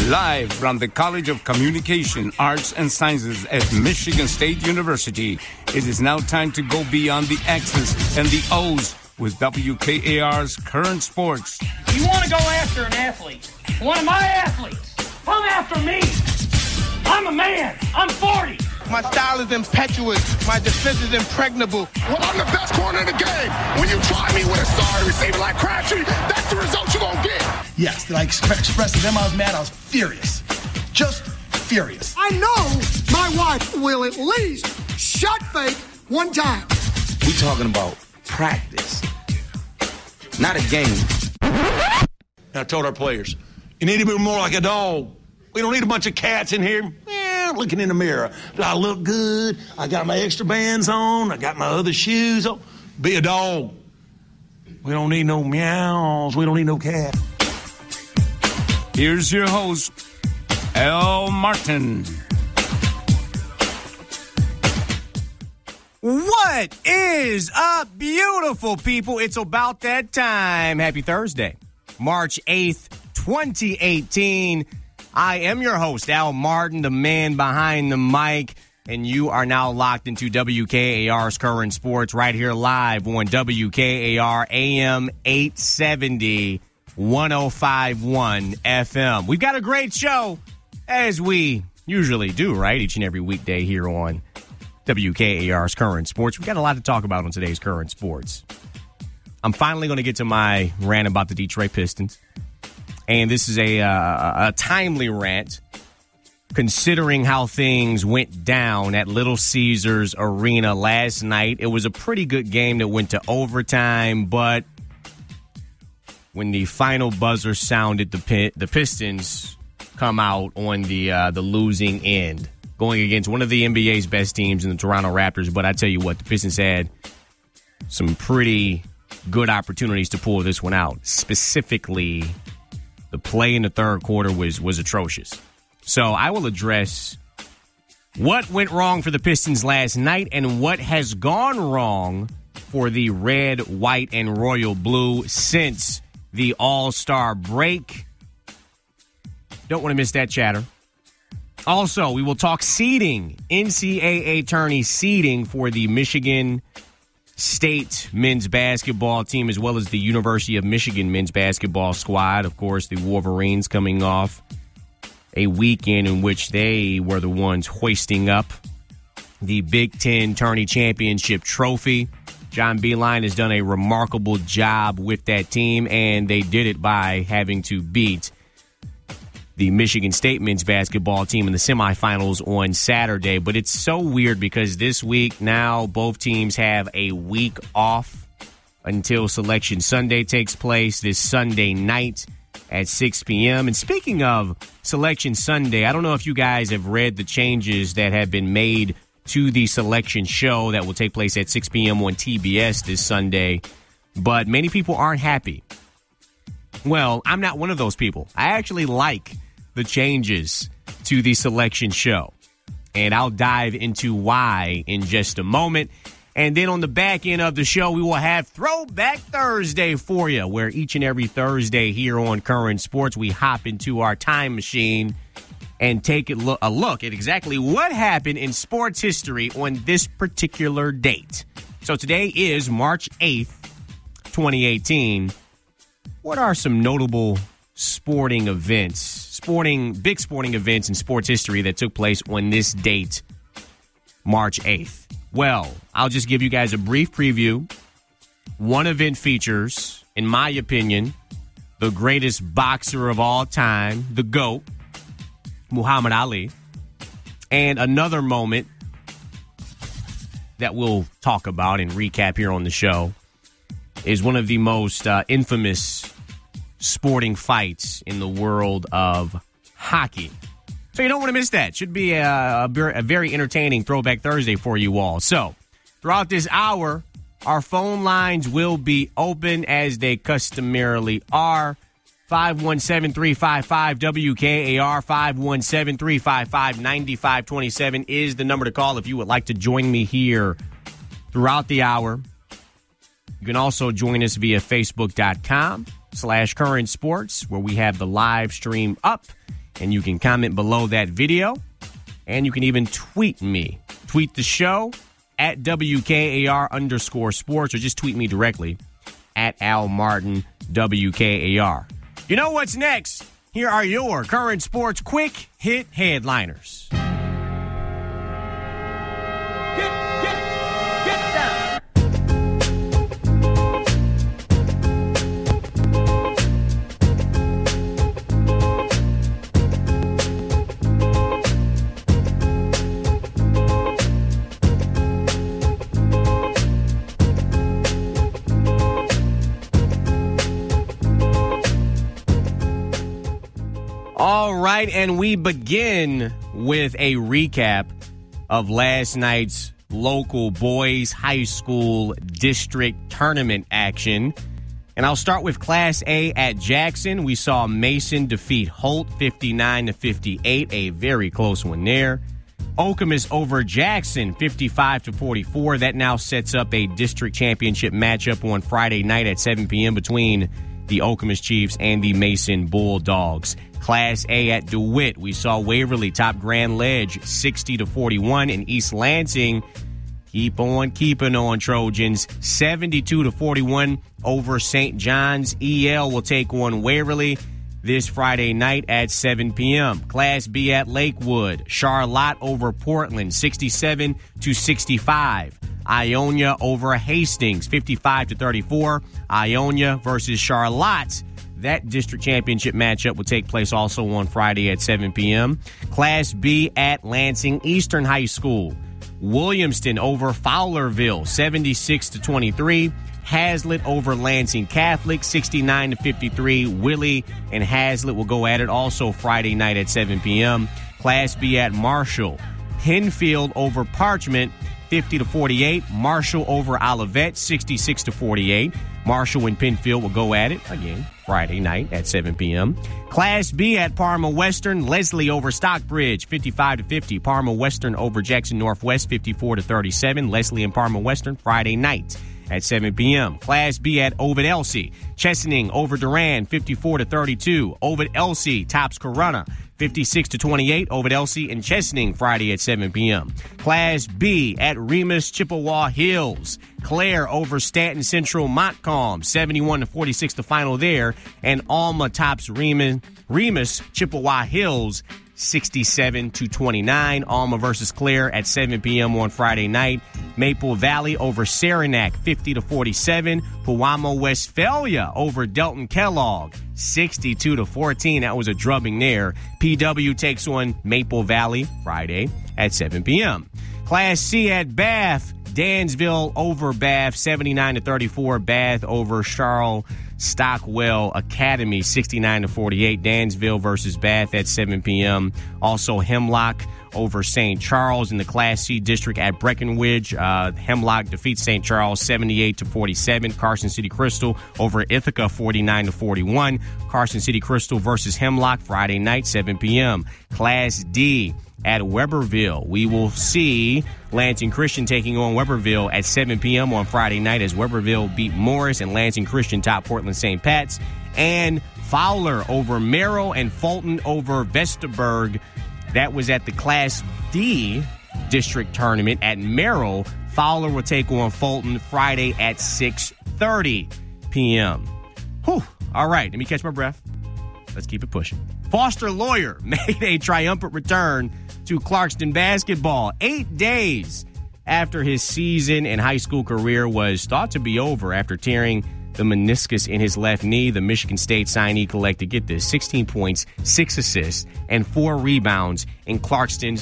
Live from the College of Communication, Arts, and Sciences at Michigan State University, it is now time to go beyond the X's and the O's with WKAR's Current Sports. You want to go after an athlete, one of my athletes, come after me. I'm a man. I'm 40. My style is impetuous. My defense is impregnable. Well, I'm the best corner in the game. When you try me with a star receiver like Crabtree, that's the result you're going to get. Yes, did I express to them I was mad? I was furious. Just furious. I know my wife will at least shut fake one time. We talking about practice, not a game. I told our players, you need to be more like a dog. We don't need a bunch of cats in here looking in the mirror. Do I look good? I got my extra bands on. I got my other shoes on. Be a dog. We don't need no meows. We don't need no cat. Here's your host, Al Martin. What is up, beautiful people? It's about that time. Happy Thursday, March 8th, 2018. I am your host, Al Martin, the man behind the mic, and you are now locked into WKAR's Current Sports right here live on WKAR AM 870, 105.1 FM. We've got a great show, as we usually do, right, each and every weekday here on WKAR's Current Sports. We've got a lot to talk about on today's Current Sports. I'm finally going to get to my rant about the Detroit Pistons. And this is a timely rant, considering how things went down at Little Caesars Arena last night. It was a pretty good game that went to overtime, but when the final buzzer sounded, the Pistons come out on the losing end, going against one of the NBA's best teams in the Toronto Raptors. But I tell you what, the Pistons had some pretty good opportunities to pull this one out. Specifically, the play in the third quarter was atrocious. So I will address what went wrong for the Pistons last night and what has gone wrong for the red, white, and royal blue since the All-Star break. Don't want to miss that chatter. Also, we will talk seeding, NCAA tourney seeding for the Michigan State men's basketball team, as well as the University of Michigan men's basketball squad. Of course, the Wolverines coming off a weekend in which they were the ones hoisting up the Big Ten Tourney Championship trophy. John Beilein has done a remarkable job with that team, and they did it by having to beat the Michigan State men's basketball team in the semifinals on Saturday. But it's so weird because this week now both teams have a week off until Selection Sunday takes place this Sunday night at 6 p.m. And speaking of Selection Sunday, I don't know if you guys have read the changes that have been made to the selection show that will take place at 6 p.m. on TBS this Sunday, but many people aren't happy. Well, I'm not one of those people. I actually like the changes to the selection show, and I'll dive into why in just a moment. And then on the back end of the show, we will have Throwback Thursday for you, where each and every Thursday here on Current Sports, we hop into our time machine and take a look at exactly what happened in sports history on this particular date. So today is March 8th, 2018. What are some notable big sporting events in sports history that took place on this date, March 8th? Well, I'll just give you guys a brief preview. One event features, in my opinion, the greatest boxer of all time, the GOAT, Muhammad Ali. And another moment that we'll talk about and recap here on the show is one of the most infamous sporting fights in the world of hockey. So you don't want to miss that. Should be a very entertaining Throwback Thursday for you all. So throughout this hour, our phone lines will be open as they customarily are. 517-355-WKAR, 517-355-9527 is the number to call if you would like to join me here throughout the hour. You can also join us via Facebook.com/Current Sports, where we have the live stream up And you can comment below that video. And you can even tweet me. Tweet the show at WKAR_sports, or just tweet me directly at Al Martin WKAR. You know what's next? Here are your current sports quick hit headliners. Get down. All right, and we begin with a recap of last night's local boys high school district tournament action. And I'll start with Class A at Jackson. We saw Mason defeat Holt 59-58, a very close one there. Okemos over Jackson 55-44. That now sets up a district championship matchup on Friday night at 7 p.m. between the Okemos Chiefs and the Mason Bulldogs. Class A at DeWitt, we saw Waverly top Grand Ledge 60-41, and East Lansing keep on keeping on Trojans 72-41 over St. John's. EL will take on Waverly this Friday night at 7 p.m. Class B at Lakewood, Charlotte over Portland 67-65. Ionia over Hastings 55-34. Ionia versus Charlotte. That district championship matchup will take place also on Friday at 7 p.m. Class B at Lansing Eastern High School. Williamston over Fowlerville, 76-23. Hazlitt over Lansing Catholic, 69-53. Willie and Hazlitt will go at it also Friday night at 7 p.m. Class B at Marshall. Penfield over Parchment, 50-48. Marshall over Olivet, 66-48. Marshall and Penfield will go at it again Friday night at 7 p.m. Class B at Parma Western, Leslie over Stockbridge, 55-50. Parma Western over Jackson Northwest, 54-37. Leslie and Parma Western Friday night at 7 p.m. Class B at Ovid Elsie, Chesaning over Duran, 54-32. Ovid Elsie tops Corunna, 56-28. Ovid Elsie and Chesaning Friday at 7 p.m. Class B at Remus Chippewa Hills. Clare over Stanton Central Montcalm, 71-46 the final there. And Alma tops Remus Chippewa Hills, 67-29. Alma versus Clare at 7 p.m. on Friday night. Maple Valley over Saranac, 50-47. Pewamo Westphalia over Delton Kellogg, 62-14. That was a drubbing there. PW takes on Maple Valley Friday at 7 p.m. Class C at Bath. Dansville over Bath, 79-34. Bath over Charles Stockwell Academy, 69-48. Dansville versus Bath at 7 p.m. Also Hemlock over St. Charles in the Class C district at Breckenridge. Hemlock defeats St. Charles 78-47. Carson City Crystal over Ithaca 49-41. Carson City Crystal versus Hemlock Friday night, 7 p.m. Class D at Weberville. We will see Lansing Christian taking on Weberville at 7 p.m. on Friday night as Weberville beat Morris and Lansing Christian top Portland St. Pat's. And Fowler over Merrill and Fulton over Vesterberg. That was at the Class D district tournament at Merrill. Fowler will take on Fulton Friday at 6:30 p.m. Whew. All right, let me catch my breath. Let's keep it pushing. Foster Lawyer made a triumphant return to Clarkston basketball 8 days after his season and high school career was thought to be over after tearing the meniscus in his left knee. The Michigan State signee collected, get this, 16 points, 6 assists, and 4 rebounds in Clarkston's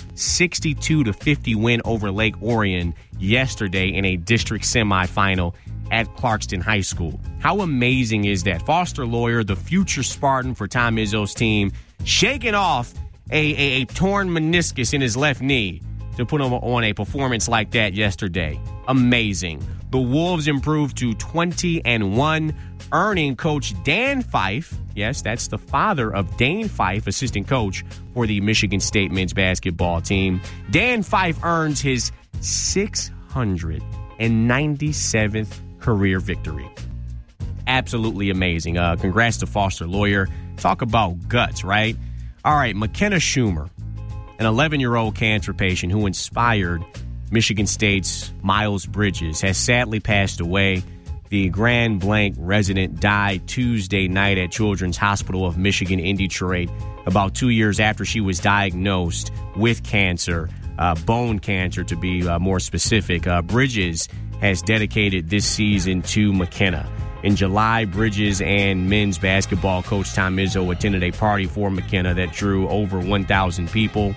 62-50 win over Lake Orion yesterday in a district semifinal at Clarkston High School. How amazing is that? Foster Lawyer, the future Spartan for Tom Izzo's team, shaking off a torn meniscus in his left knee to put him on a performance like that yesterday. Amazing. The Wolves improved to 20-1, earning Coach Dan Fife, yes, that's the father of Dane Fife, assistant coach for the Michigan State men's basketball team. Dan Fife earns his 697th career victory. Absolutely amazing. Congrats to Foster Lawyer. Talk about guts, right? All right, McKenna Schumer, an 11-year-old cancer patient who inspired Michigan State's Miles Bridges, has sadly passed away. The Grand Blanc resident died Tuesday night at Children's Hospital of Michigan in Detroit, about 2 years after she was diagnosed with cancer, bone cancer to be more specific. Bridges has dedicated this season to McKenna. In July, Bridges and men's basketball coach Tom Izzo attended a party for McKenna that drew over 1,000 people.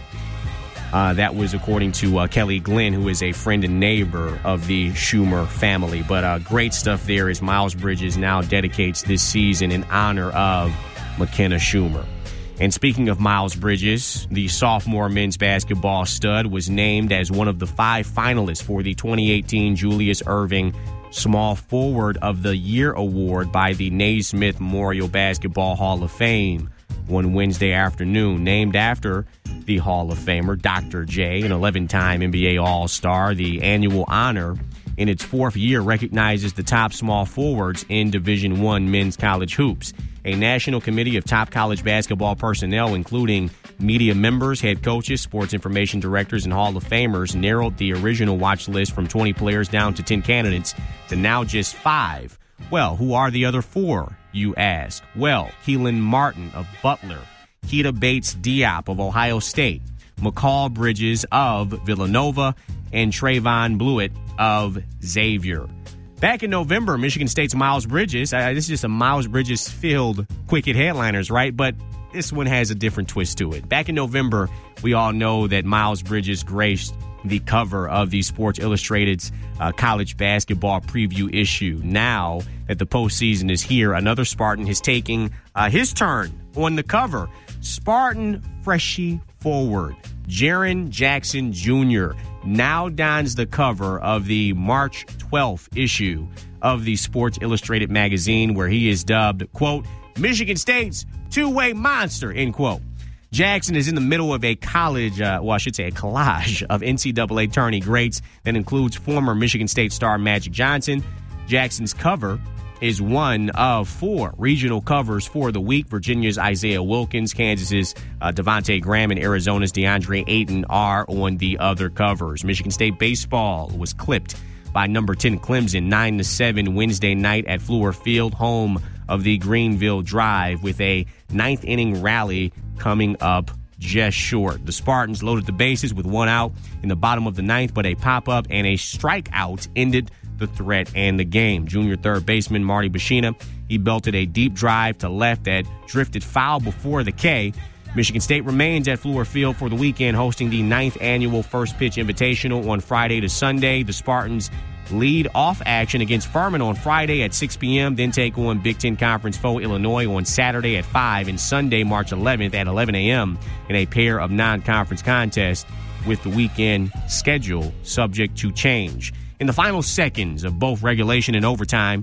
That was according to Kelly Glenn, who is a friend and neighbor of the Schumer family. But great stuff there as Miles Bridges now dedicates this season in honor of McKenna Schumer. And speaking of Miles Bridges, the sophomore men's basketball stud was named as one of the 5 finalists for the 2018 Julius Erving Small Forward of the Year Award by the Naismith Memorial Basketball Hall of Fame one Wednesday afternoon. Named after the Hall of Famer, Dr. J, an 11-time NBA All-Star, the annual honor in its 4th year recognizes the top small forwards in Division I men's college hoops. A national committee of top college basketball personnel, including media members, head coaches, sports information directors, and Hall of Famers, narrowed the original watch list from 20 players down to 10 candidates to now just 5. Well, who are the other 4, you ask? Well, Keelan Martin of Butler, Keita Bates-Diop of Ohio State, McCall Bridges of Villanova, and Trayvon Blewett of Xavier. Back in November, Michigan State's Miles Bridges, this is just a Miles Bridges-filled quick hit headliners, right? But this one has a different twist to it. Back in November, we all know that Miles Bridges graced the cover of the Sports Illustrated's college basketball preview issue. Now that the postseason is here, another Spartan is taking his turn on the cover. Spartan freshie forward Jaren Jackson Jr. now dons the cover of the March 12th issue of the Sports Illustrated magazine, where he is dubbed, quote, Michigan State's two-way monster, end quote. Jackson is in the middle of a college, a collage of NCAA tourney greats that includes former Michigan State star Magic Johnson. Jackson's cover is one of 4 regional covers for the week. Virginia's Isaiah Wilkins, Kansas's Devontae Graham, and Arizona's DeAndre Ayton are on the other covers. Michigan State baseball was clipped by number 10 Clemson 9-7 Wednesday night at Fluor Field, home of the Greenville Drive, with a 9th inning rally coming up just short. The Spartans loaded the bases with 1 out in the bottom of the 9th, but a pop-up and a strikeout ended the threat and the game. Junior third baseman Marty Bashina, he belted a deep drive to left that drifted foul before the K. Michigan State remains at Fluor Field for the weekend, hosting the 9th annual First Pitch Invitational on Friday to Sunday. The Spartans lead off action against Furman on Friday at 6 p.m., then take on Big Ten Conference foe Illinois on Saturday at 5 and Sunday, March 11th at 11 a.m. in a pair of non-conference contests, with the weekend schedule subject to change. In the final seconds of both regulation and overtime,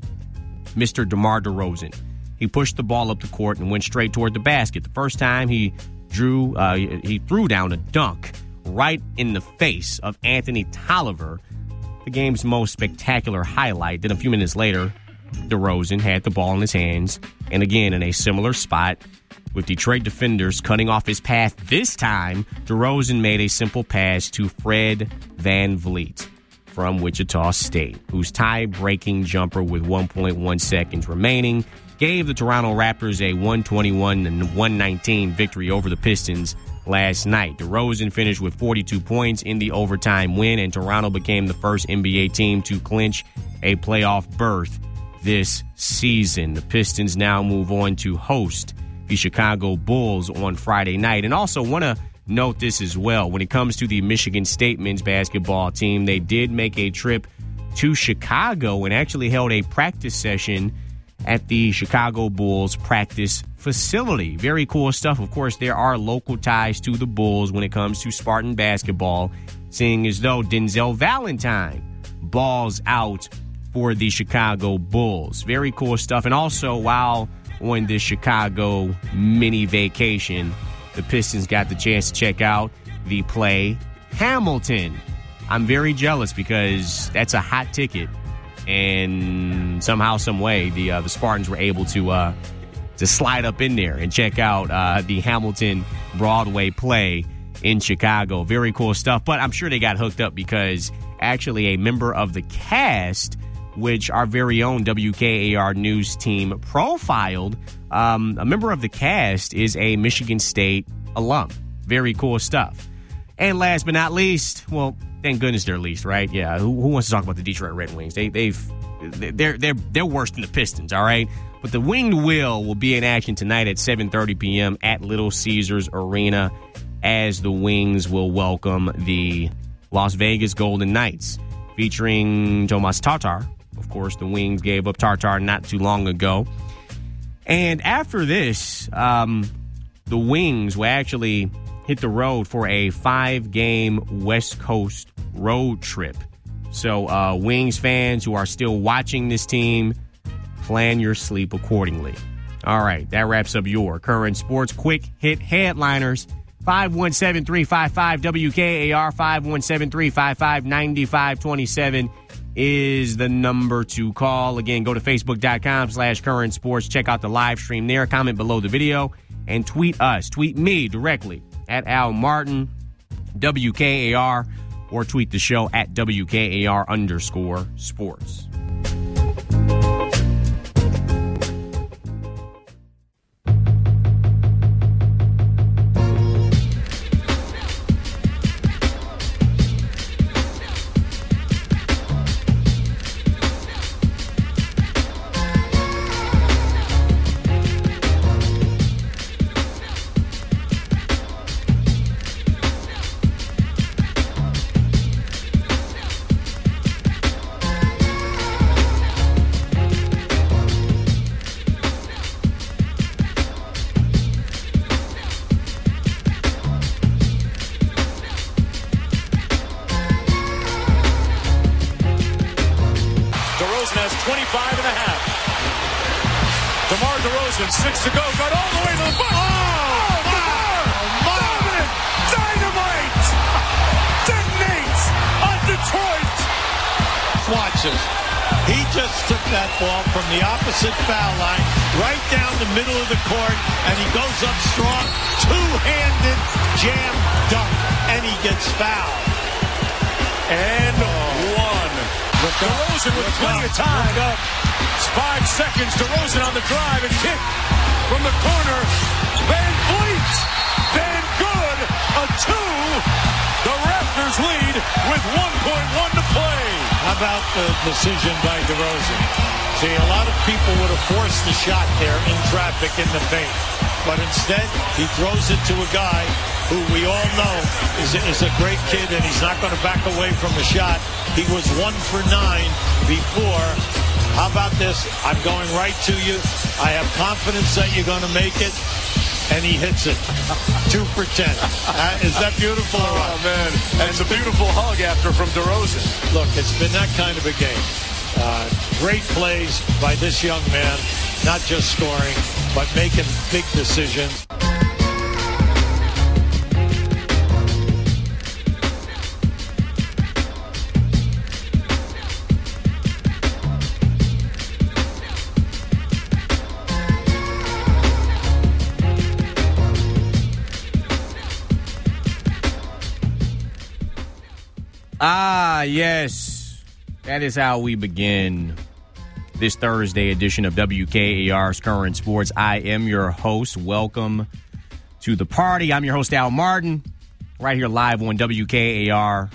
Mr. DeMar DeRozan, he pushed the ball up the court and went straight toward the basket. The first time he threw down a dunk right in the face of Anthony Tolliver, the game's most spectacular highlight. Then a few minutes later, DeRozan had the ball in his hands, and again in a similar spot, with Detroit defenders cutting off his path. This time, DeRozan made a simple pass to Fred VanVleet from Wichita State, whose tie-breaking jumper with 1.1 seconds remaining gave the Toronto Raptors a 121-119 victory over the Pistons last night. DeRozan finished with 42 points in the overtime win, and Toronto became the first NBA team to clinch a playoff berth this season. The Pistons now move on to host the Chicago Bulls on Friday night. And also want to note this as well. When it comes to the Michigan State men's basketball team, they did make a trip to Chicago and actually held a practice session at the Chicago Bulls practice facility. Very cool stuff. Of course, there are local ties to the Bulls when it comes to Spartan basketball, seeing as though Denzel Valentine balls out for the Chicago Bulls. Very cool stuff. And also, while on this Chicago mini vacation, the Pistons got the chance to check out the play Hamilton. I'm very jealous because that's a hot ticket. And somehow, some way, the Spartans were able to to slide up in there and check out the Hamilton Broadway play in Chicago. Very cool stuff. But I'm sure they got hooked up because actually a member of the cast, which our very own WKAR news team profiled, a member of the cast is a Michigan State alum. Very cool stuff. And last but not least, well, thank goodness they're least, right? Yeah, who wants to talk about the Detroit Red Wings? They're worse than the Pistons, all right? But the Winged Wheel will be in action tonight at 7:30 p.m. at Little Caesars Arena as the Wings will welcome the Las Vegas Golden Knights, featuring Tomas Tatar. Of course, the Wings gave up Tatar not too long ago. And after this, the Wings will actually hit the road for a 5-game West Coast road trip. So, Wings fans who are still watching this team, plan your sleep accordingly. All right, that wraps up your current sports quick hit headliners. 517-355-WKAR, 517-355-9527 is the number to call. Again, go to Facebook.com/current sports. Check out the live stream there. Comment below the video and tweet us. Tweet me directly at Al Martin, WKAR, or tweet the show at WKAR_sports. Foul line right down the middle of the court, and he goes up strong, two-handed jam dunk, and he gets fouled. And one. DeRozan with plenty of time. It's 5 seconds. DeRozan on the drive and kick from the corner. Van Vliet. Van Good. A 2. The Raptors lead with 1.1 to play. How about the decision by DeRozan? See, a lot of people would have forced the shot there in traffic in the paint. But instead, he throws it to a guy who we all know is a great kid, and he's not going to back away from a shot. He was 1 for 9 before. How about this? I'm going right to you. I have confidence that you're going to make it. And he hits it. 2 for 10. Is that beautiful? Oh, man. And it's a beautiful hug after from DeRozan. Look, it's been that kind of a game. Great plays by this young man, not just scoring, but making big decisions. Ah, yes. That is how we begin this Thursday edition of WKAR's Current Sports. I am your host. Welcome to the party. I'm your host, Al Martin, right here live on WKAR,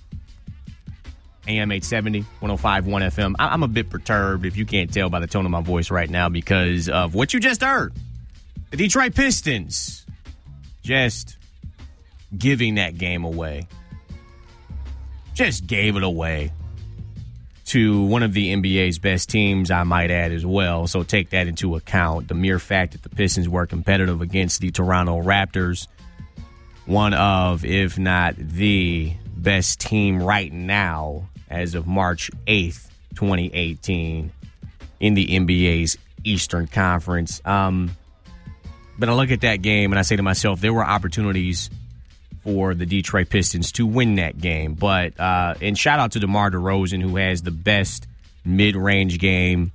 AM 870, 105.1 FM. I'm a bit perturbed, if you can't tell by the tone of my voice right now, because of what you just heard. The Detroit Pistons just giving that game away. Just gave it away to one of the NBA's best teams, I might add, as well. So take that into account. The mere fact that the Pistons were competitive against the Toronto Raptors, one of, if not the best team right now as of March 8th, 2018, in the NBA's Eastern Conference. But I look at that game and I say to myself, there were opportunities for the Detroit Pistons to win that game. But and shout out to DeMar DeRozan, who has the best mid-range game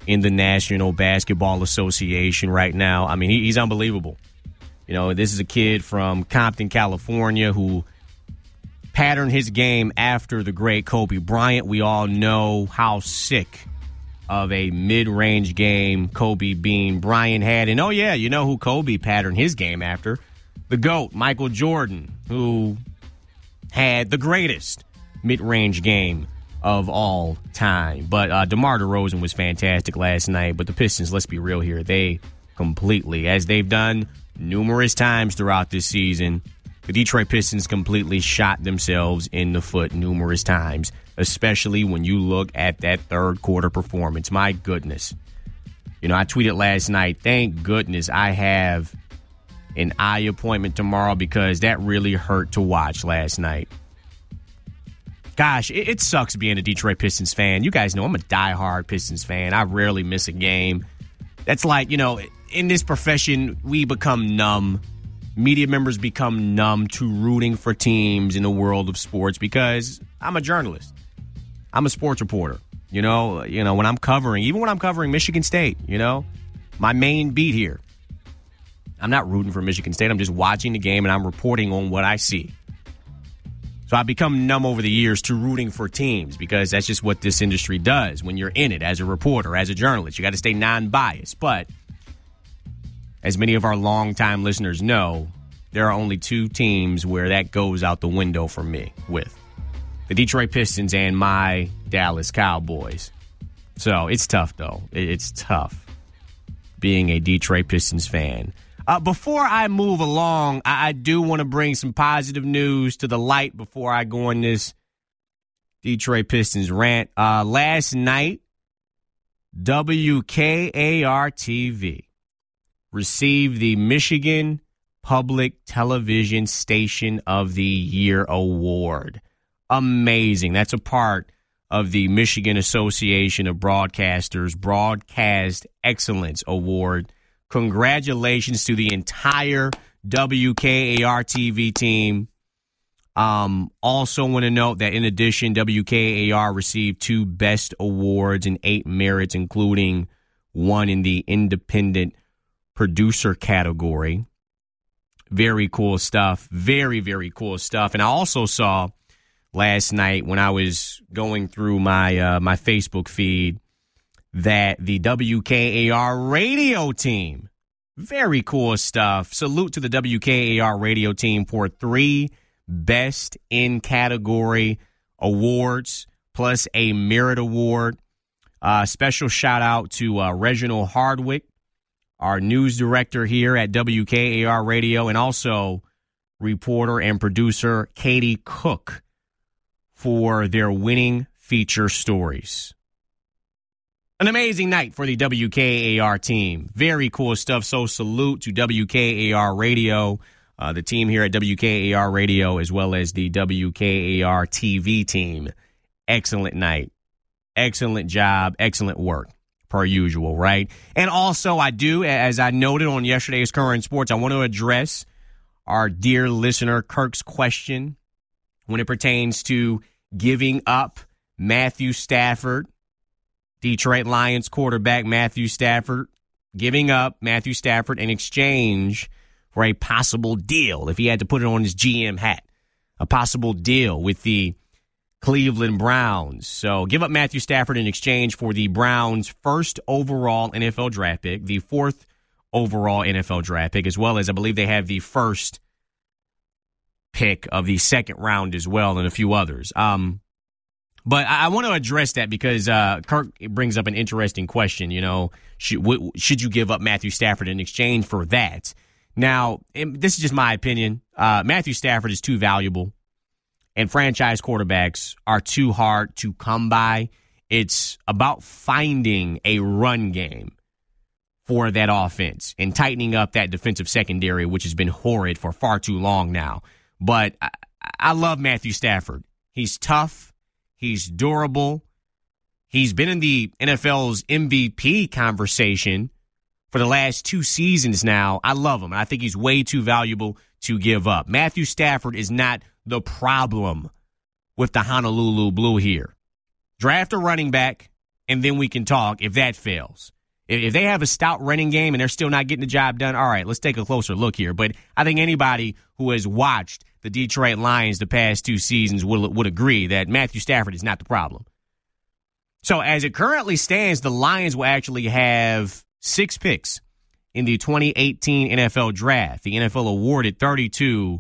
in the National Basketball Association right now. I mean, he's unbelievable. You know, this is a kid from Compton, California, who patterned his game after the great Kobe Bryant. We all know how sick of a mid-range game Kobe Bean Bryant had. And, oh, yeah, you know who Kobe patterned his game after? The GOAT, Michael Jordan, who had the greatest mid-range game of all time. But DeMar DeRozan was fantastic last night. But the Pistons, let's be real here, they completely, as they've done numerous times throughout this season, the Detroit Pistons completely shot themselves in the foot numerous times, especially when you look at that third quarter performance. My goodness. You know, I tweeted last night, thank goodness I have an eye appointment tomorrow because that really hurt to watch last night. Gosh, it sucks being a Detroit Pistons fan. You guys know I'm a diehard Pistons fan. I rarely miss a game. That's like, you know, in this profession, we become numb. Media members become numb to rooting for teams in the world of sports because I'm a journalist. I'm a sports reporter. You know, when I'm covering, even when I'm covering Michigan State, you know, my main beat here, I'm not rooting for Michigan State. I'm just watching the game and I'm reporting on what I see. So I've become numb over the years to rooting for teams because that's just what this industry does when you're in it as a reporter, as a journalist. You got to stay non-biased. But as many of our longtime listeners know, there are only two teams where that goes out the window for me with the Detroit Pistons and my Dallas Cowboys. So it's tough, though. It's tough being a Detroit Pistons fan. Before I move along, I do want to bring some positive news to the light before I go on this Detroit Pistons rant. Last night, WKAR-TV received the Michigan Public Television Station of the Year award. Amazing. That's a part of the Michigan Association of Broadcasters Broadcast Excellence Award. Congratulations to the entire WKAR-TV team. Also want to note that in addition, WKAR received 2 Best Awards and 8 merits, including 1 in the Independent Producer category. Very cool stuff. Very, very cool stuff. And I also saw last night when I was going through my my Facebook feed that the WKAR radio team, very cool stuff. Salute to the WKAR radio team for 3 Best in Category awards plus a Merit Award. Special shout out to Reginald Hardwick, our news director here at WKAR Radio, and also reporter and producer Katie Cook for their winning feature stories. An amazing night for the WKAR team. Very cool stuff. So salute to WKAR Radio, the team here at WKAR Radio, as well as the WKAR TV team. Excellent night. Excellent job. Excellent work, per usual, right? And also, I do, as I noted on yesterday's Current Sports, I want to address our dear listener Kirk's question when it pertains to giving up Matthew Stafford, Detroit Lions quarterback Matthew Stafford, giving up Matthew Stafford in exchange for a possible deal, if he had to put it on his GM hat, a possible deal with the Cleveland Browns. So give up Matthew Stafford in exchange for the Browns' first overall NFL draft pick, the 4th overall NFL draft pick, as well as I believe they have the first pick of the 2nd round as well, and a few others. But I want to address that because Kirk brings up an interesting question. You know, should you give up Matthew Stafford in exchange for that? Now, this is just my opinion. Matthew Stafford is too valuable, and franchise quarterbacks are too hard to come by. It's about finding a run game for that offense and tightening up that defensive secondary, which has been horrid for far too long now. But I love Matthew Stafford. He's tough. He's durable. He's been in the NFL's MVP conversation for the last 2 seasons now. I love him. I think he's way too valuable to give up. Matthew Stafford is not the problem with the Honolulu Blue here. Draft a running back, and then we can talk if that fails. If they have a stout running game and they're still not getting the job done, all right, let's take a closer look here. But I think anybody who has watched the Detroit Lions the past 2 seasons would agree that Matthew Stafford is not the problem. So as it currently stands, the Lions will actually have 6 picks in the 2018 NFL Draft. The NFL awarded 32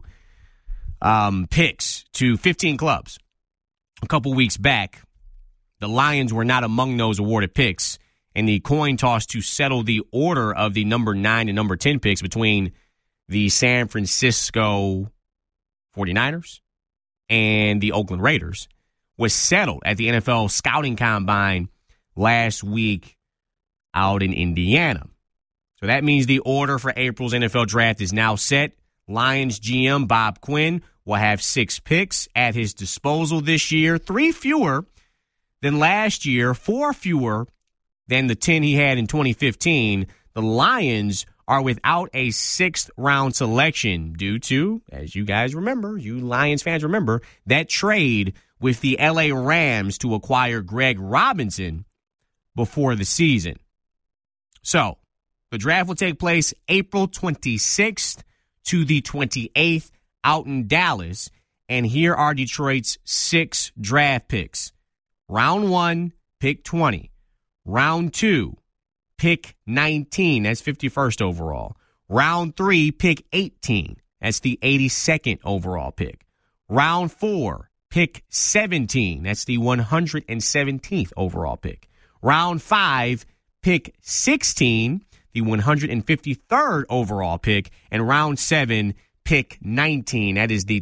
picks to 15 clubs. A couple weeks back, the Lions were not among those awarded picks, and the coin toss to settle the order of the number 9 and number 10 picks between the San Francisco 49ers and the Oakland Raiders was settled at the NFL Scouting Combine last week out in Indiana. So that means the order for April's NFL Draft is now set. Lions GM Bob Quinn will have 6 picks at his disposal this year, 3 fewer than last year, 4 fewer than the 10 he had in 2015. The Lions are without a 6th-round selection due to, as you guys remember, you Lions fans remember, that trade with the LA Rams to acquire Greg Robinson before the season. So, the draft will take place April 26th to the 28th out in Dallas, and here are Detroit's 6 draft picks. Round 1, pick 20. Round 2, pick 19. That's 51st overall. Round 3, pick 18. That's the 82nd overall pick. Round 4, pick 17. That's the 117th overall pick. Round 5, pick 16, the 153rd overall pick. And round 7, pick 19. That is the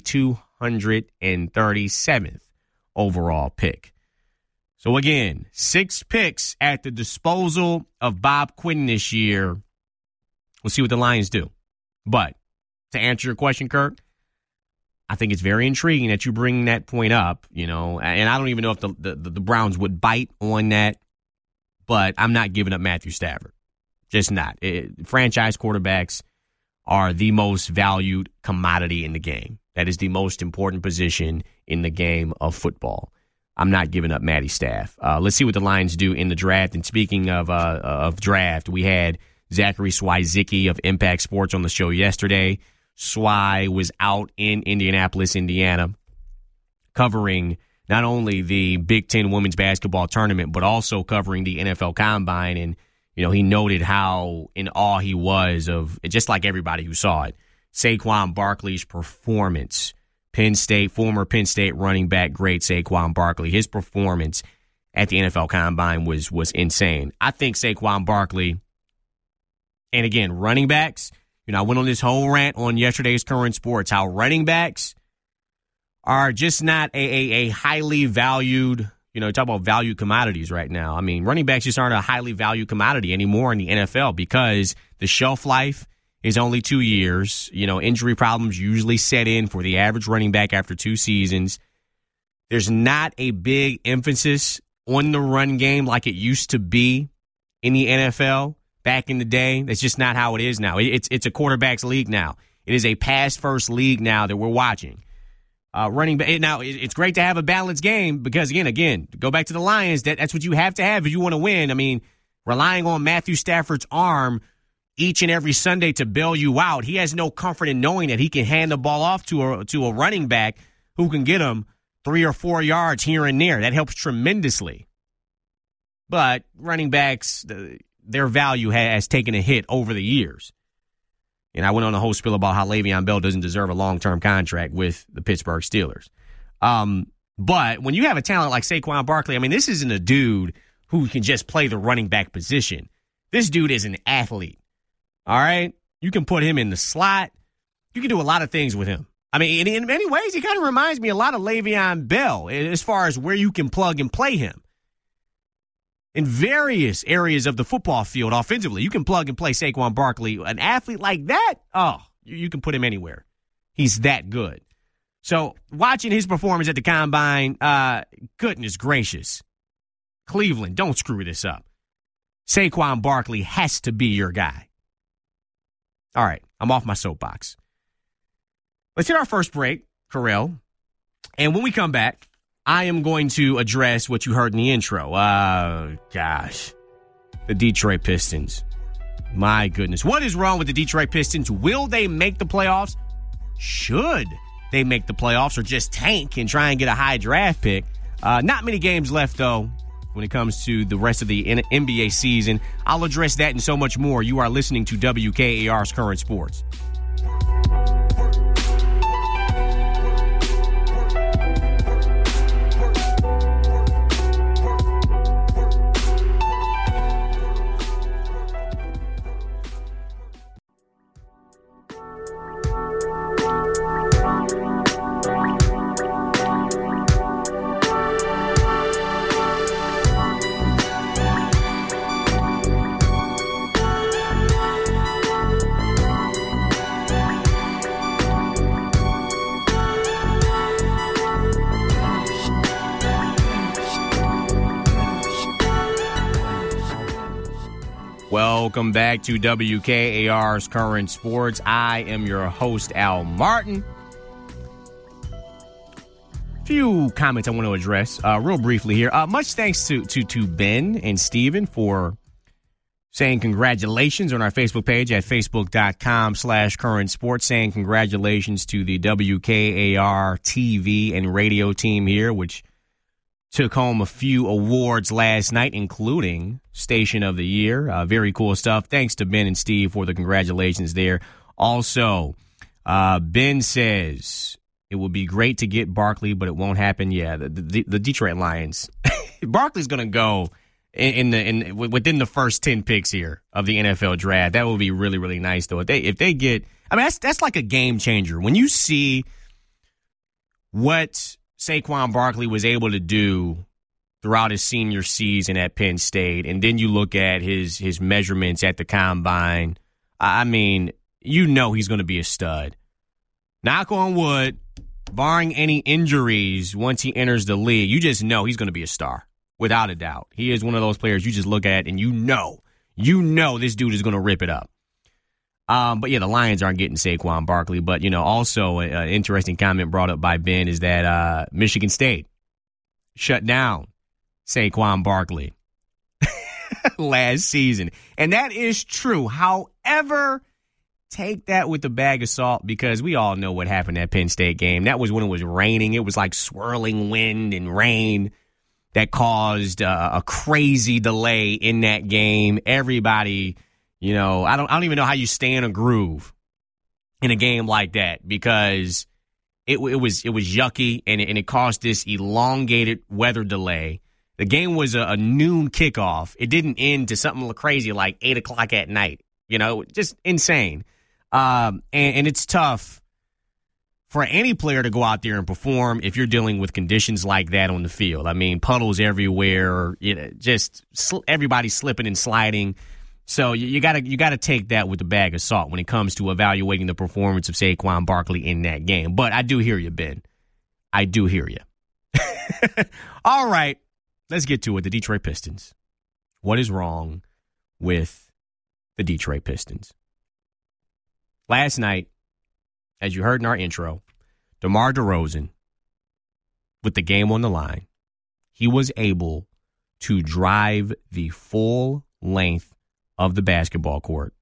237th overall pick. So again, 6 picks at the disposal of Bob Quinn this year. We'll see what the Lions do. But to answer your question, Kirk, I think it's very intriguing that you bring that point up, and I don't even know if the Browns would bite on that, but I'm not giving up Matthew Stafford. Just not. Franchise quarterbacks are the most valued commodity in the game. That is the most important position in the game of football. I'm not giving up Matty Staff. Let's see what the Lions do in the draft. And speaking of draft, we had Zachary Swizicki of Impact Sports on the show yesterday. Swy was out in Indianapolis, Indiana, covering not only the Big Ten women's basketball tournament, but also covering the NFL Combine. And, he noted how in awe he was of, just like everybody who saw it, Saquon Barkley's performance. Former Penn State running back, great Saquon Barkley. His performance at the NFL Combine was insane. I think Saquon Barkley, and again, running backs, I went on this whole rant on yesterday's Current Sports, how running backs are just not a highly valued, talk about valued commodities right now. I mean, running backs just aren't a highly valued commodity anymore in the NFL because the shelf life is only 2 years. Injury problems usually set in for the average running back after 2 seasons. There's not a big emphasis on the run game like it used to be in the NFL back in the day. That's just not how it is now. It's a quarterback's league now. It is a pass-first league now that we're watching. Running back. Now, it's great to have a balanced game because, again, go back to the Lions, that's what you have to have if you want to win. I mean, relying on Matthew Stafford's arm each and every Sunday to bail you out, he has no comfort in knowing that he can hand the ball off to a running back who can get him 3 or 4 yards here and there. That helps tremendously. But running backs, their value has taken a hit over the years. And I went on a whole spiel about how Le'Veon Bell doesn't deserve a long-term contract with the Pittsburgh Steelers. But when you have a talent like Saquon Barkley, I mean, this isn't a dude who can just play the running back position. This dude is an athlete. All right? You can put him in the slot. You can do a lot of things with him. I mean, in many ways, he kind of reminds me a lot of Le'Veon Bell as far as where you can plug and play him. In various areas of the football field offensively, you can plug and play Saquon Barkley. An athlete like that, you can put him anywhere. He's that good. So watching his performance at the Combine, goodness gracious. Cleveland, don't screw this up. Saquon Barkley has to be your guy. All right, I'm off my soapbox. Let's hit our first break, Correll. And when we come back, I am going to address what you heard in the intro. Gosh. The Detroit Pistons. My goodness. What is wrong with the Detroit Pistons? Will they make the playoffs? Should they make the playoffs or just tank and try and get a high draft pick? Not many games left, though, when it comes to the rest of the NBA season. I'll address that and so much more. You are listening to WKAR's Current Sports. Welcome back to WKAR's Current Sports. I am your host, Al Martin. A few comments I want to address real briefly here. Much thanks to Ben and Steven for saying congratulations on our Facebook page at facebook.com/current sports, saying congratulations to the WKAR TV and radio team here, which took home a few awards last night, including Station of the Year. Very cool stuff. Thanks to Ben and Steve for the congratulations there. Also, Ben says it would be great to get Barkley, but it won't happen. Yeah, the Detroit Lions. Barkley's going to go within the first 10 picks here of the NFL draft. That would be really, really nice, though. If they get, I mean, that's like a game changer. When you see what Saquon Barkley was able to do throughout his senior season at Penn State, and then you look at his measurements at the Combine, I mean, you know he's going to be a stud. Knock on wood, barring any injuries once he enters the league, you just know he's going to be a star, without a doubt. He is one of those players you just look at and you know this dude is going to rip it up. But yeah, the Lions aren't getting Saquon Barkley. But, also an interesting comment brought up by Ben is that Michigan State shut down Saquon Barkley last season. And that is true. However, take that with a bag of salt, because we all know what happened at Penn State game. That was when it was raining. It was like swirling wind and rain that caused a crazy delay in that game. Everybody, I don't even know how you stay in a groove in a game like that, because it was yucky and it caused this elongated weather delay. The game was a noon kickoff. It didn't end to something crazy like 8 o'clock at night. Just insane. And it's tough for any player to go out there and perform if you're dealing with conditions like that on the field. I mean, puddles everywhere, just everybody slipping and sliding. So you gotta take that with a bag of salt when it comes to evaluating the performance of Saquon Barkley in that game. But I do hear you, Ben. I do hear you. All right, let's get to it. The Detroit Pistons. What is wrong with the Detroit Pistons? Last night, as you heard in our intro, DeMar DeRozan, with the game on the line, he was able to drive the full length of the basketball court.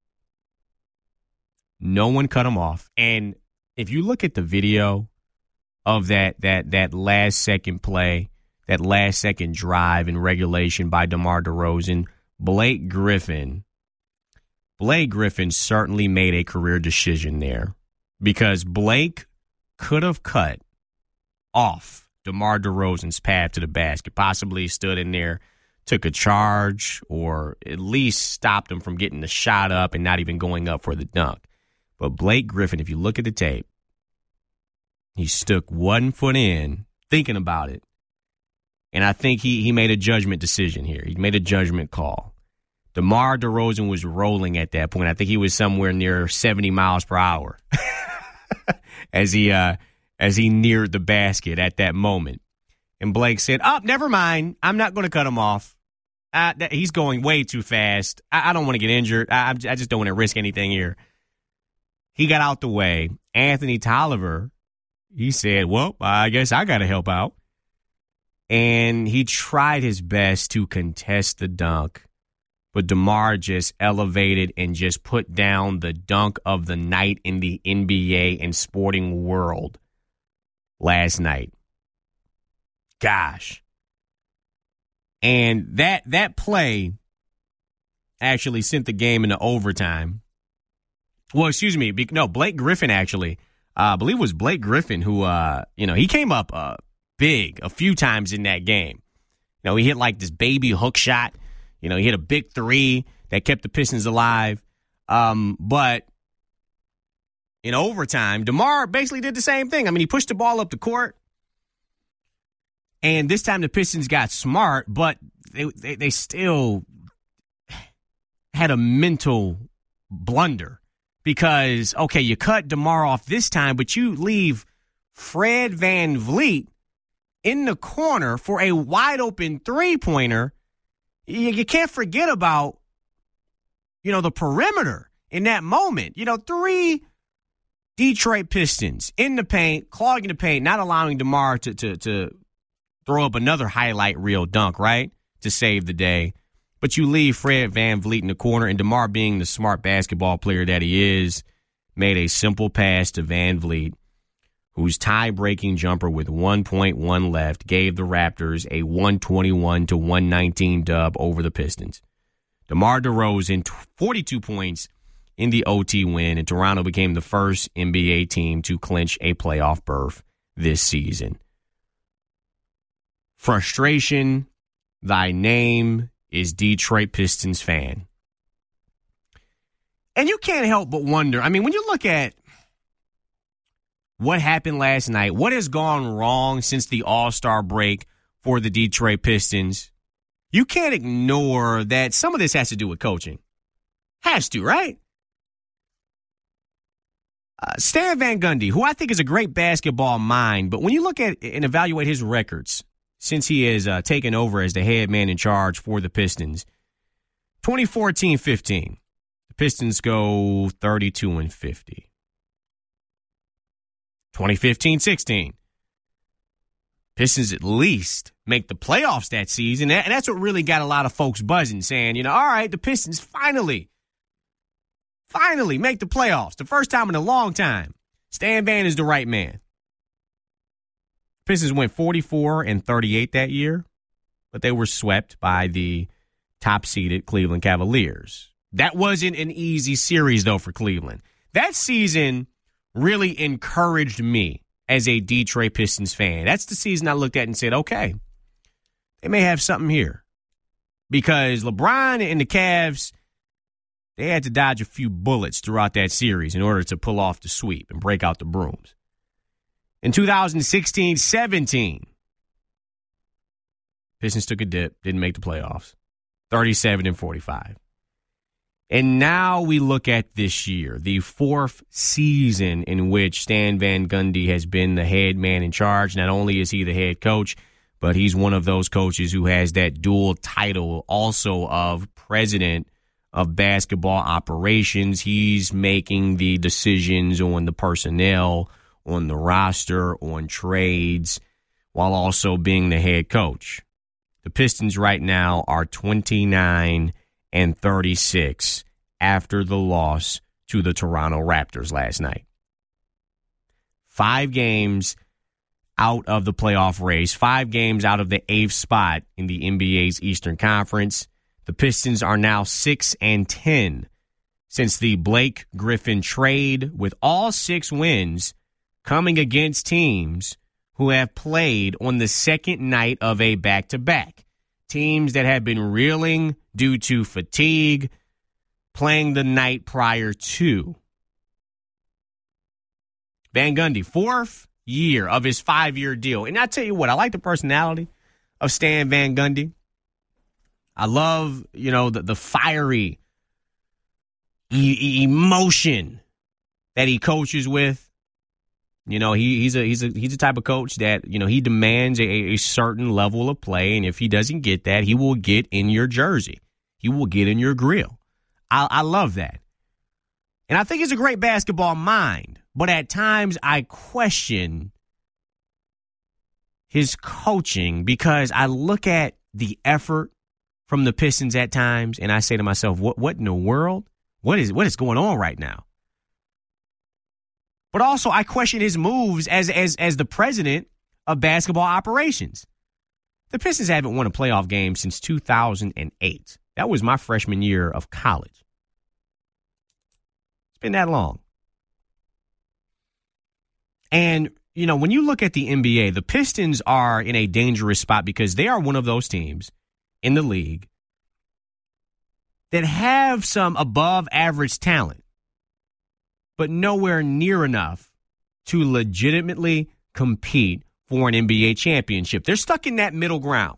No one cut him off. And if you look at the video of that last second play, that last second drive in regulation by DeMar DeRozan, Blake Griffin certainly made a career decision there, because Blake could have cut off DeMar DeRozan's path to the basket, possibly stood in there, took a charge, or at least stopped him from getting the shot up and not even going up for the dunk. But Blake Griffin, if you look at the tape, he stuck 1 foot in, thinking about it. And I think he made a judgment decision here. He made a judgment call. DeMar DeRozan was rolling at that point. I think he was somewhere near 70 miles per hour as he neared the basket at that moment. And Blake said, never mind. I'm not going to cut him off. He's going way too fast. I don't want to get injured. I just don't want to risk anything here. He got out the way. Anthony Tolliver, he said, well, I guess I got to help out. and he tried his best to contest the dunk, but DeMar just elevated and just put down the dunk of the night in the NBA and sporting world last night. Gosh. And that play actually sent the game into overtime. Well, excuse me. No, Blake Griffin actually. I believe it was Blake Griffin who, he came up big a few times in that game. He hit like this baby hook shot. He hit a big three that kept the Pistons alive. But in overtime, DeMar basically did the same thing. I mean, he pushed the ball up the court. And this time the Pistons got smart, but they still had a mental blunder. Because, okay, you cut DeMar off this time, but you leave Fred VanVleet in the corner for a wide-open three-pointer. You can't forget about, the perimeter in that moment. 3 Detroit Pistons in the paint, clogging the paint, not allowing DeMar to throw up another highlight reel dunk, right, to save the day. But you leave Fred VanVleet in the corner, and DeMar, being the smart basketball player that he is, made a simple pass to VanVleet, whose tie-breaking jumper with 1.1 left gave the Raptors a 121-119 dub over the Pistons. DeMar DeRozan, 42 points in the OT win, and Toronto became the first NBA team to clinch a playoff berth this season. Frustration, thy name is Detroit Pistons fan. And you can't help but wonder, when you look at what happened last night, what has gone wrong since the All-Star break for the Detroit Pistons, you can't ignore that some of this has to do with coaching. Has to, right? Stan Van Gundy, who I think is a great basketball mind, but when you look at and evaluate his records since he has taken over as the head man in charge for the Pistons, 2014-15, the Pistons go 32-50. 2015-16, Pistons at least make the playoffs that season, and that's what really got a lot of folks buzzing, saying, all right, the Pistons finally make the playoffs. The first time in a long time. Stan Van is the right man. Pistons went 44-38 that year, but they were swept by the top-seeded Cleveland Cavaliers. That wasn't an easy series, though, for Cleveland. That season really encouraged me as a Detroit Pistons fan. That's the season I looked at and said, okay, they may have something here. Because LeBron and the Cavs, they had to dodge a few bullets throughout that series in order to pull off the sweep and break out the brooms. In 2016-17, Pistons took a dip, didn't make the playoffs, 37-45. And now we look at this year, the fourth season in which Stan Van Gundy has been the head man in charge. Not only is he the head coach, but he's one of those coaches who has that dual title also of president of basketball operations. He's making the decisions on the personnel, on the roster, on trades, while also being the head coach. The Pistons right now are 29-36 after the loss to the Toronto Raptors last night. 5 games out of the playoff race, 5 games out of the 8th spot in the NBA's Eastern Conference. The Pistons are now 6-10 since the Blake Griffin trade, with all 6 wins coming against teams who have played on the second night of a back-to-back. Teams that have been reeling due to fatigue, playing the night prior to. Van Gundy, 4th year of his 5-year deal. And I tell you what, I like the personality of Stan Van Gundy. I love, the fiery emotion that he coaches with. He's a type of coach that, he demands a certain level of play, and if he doesn't get that, he will get in your jersey. He will get in your grill. I love that. And I think he's a great basketball mind, but at times I question his coaching, because I look at the effort from the Pistons at times, and I say to myself, what in the world? What is going on right now? But also, I question his moves as the president of basketball operations. The Pistons haven't won a playoff game since 2008. That was my freshman year of college. It's been that long. And, you know, when you look at the NBA, the Pistons are in a dangerous spot because they are one of those teams in the league that have some above average talent, but nowhere near enough to legitimately compete for an NBA championship. They're stuck in that middle ground.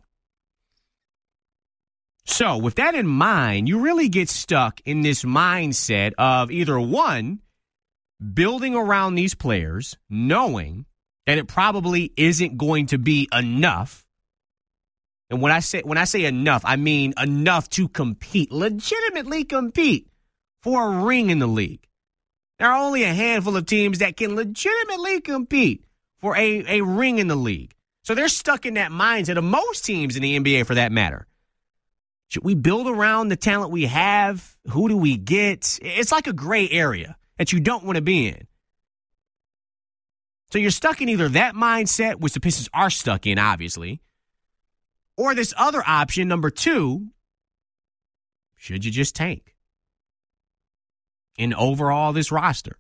So with that in mind, you really get stuck in this mindset of either one, building around these players, knowing that it probably isn't going to be enough. And when I say enough, I mean enough to compete, legitimately compete for a ring in the league. There are only a handful of teams that can legitimately compete for a ring in the league. So they're stuck in that mindset of most teams in the NBA for that matter. Should we build around the talent we have? Who do we get? It's like a gray area that you don't want to be in. So you're stuck in either that mindset, which the Pistons are stuck in, obviously, or this other option, number two, should you just tank and overhaul this roster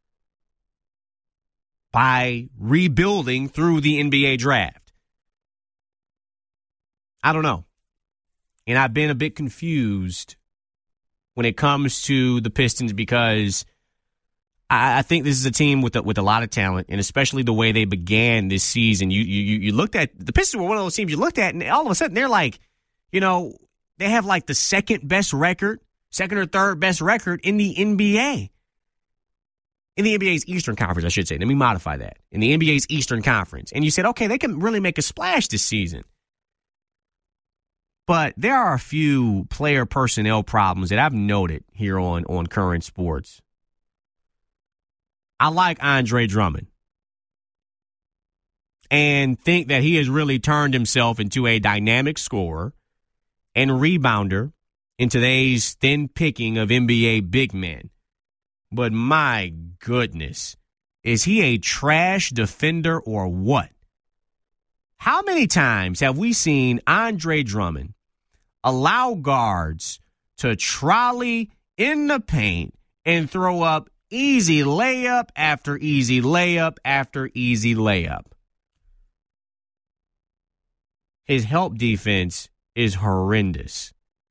by rebuilding through the NBA draft? I don't know. And I've been a bit confused when it comes to the Pistons because I think this is a team with a lot of talent, and especially the way they began this season. You looked at the Pistons were one of those teams you looked at, and all of a sudden they're like, you know, they have like the second or third best record in the NBA. In the NBA's Eastern Conference, I should say. Let me modify that. In the NBA's Eastern Conference. And you said, okay, they can really make a splash this season. But there are a few player personnel problems that I've noted here on Current Sports. I like Andre Drummond and think that he has really turned himself into a dynamic scorer and rebounder in today's thin picking of NBA big men. But my goodness, is he a trash defender or what? How many times have we seen Andre Drummond allow guards to trolley in the paint and throw up easy layup after easy layup after easy layup? His help defense is horrendous.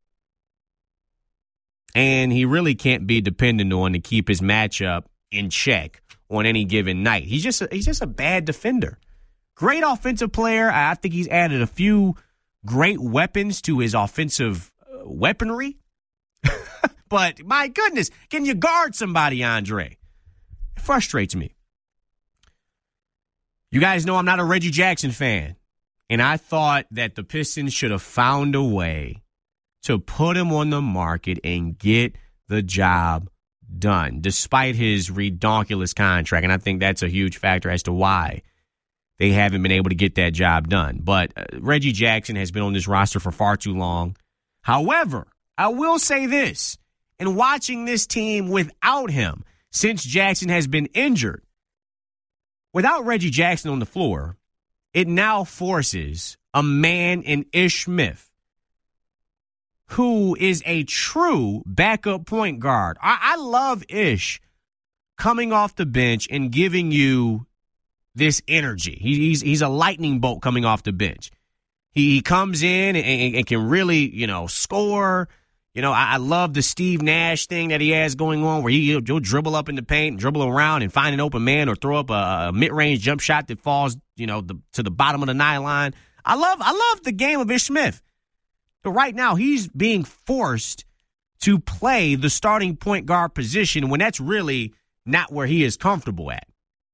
And he really can't be depended on to keep his matchup in check on any given night. He's just a bad defender. Great offensive player. I think he's added a few great weapons to his offensive weaponry. But my goodness, can you guard somebody, Andre? It frustrates me. You guys know I'm not a Reggie Jackson fan. And I thought that the Pistons should have found a way to put him on the market and get the job done, despite his redonkulous contract. And I think that's a huge factor as to why they haven't been able to get that job done. But Reggie Jackson has been on this roster for far too long. However, I will say this. In watching this team without him, since Jackson has been injured, without Reggie Jackson on the floor, it now forces a man in Ish Smith, who is a true backup point guard. I love Ish coming off the bench and giving you this energy. He's a lightning bolt coming off the bench. He comes in and can really, score. I love the Steve Nash thing that he has going on where he'll dribble up in the paint and dribble around and find an open man or throw up a mid-range jump shot that falls, to the bottom of the nylon. I love the game of Ish Smith. But right now, he's being forced to play the starting point guard position when that's really not where he is comfortable at.